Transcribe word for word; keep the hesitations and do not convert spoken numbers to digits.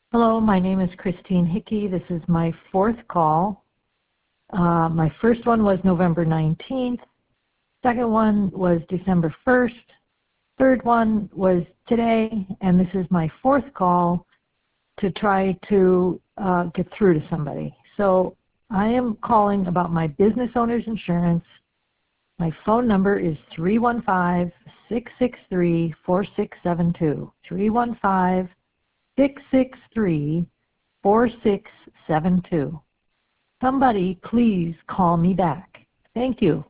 Hello, my name is Christine Hickey. This is my fourth call. Uh, my first one was November nineteenth. Second one was December first. Third one was today, and this is my fourth call to try to uh, get through to somebody. So I am calling about my business owner's insurance. My phone number is three one five, six six three, four six seven two. three one five, six six three, four six seven two. Somebody please call me back. Thank you.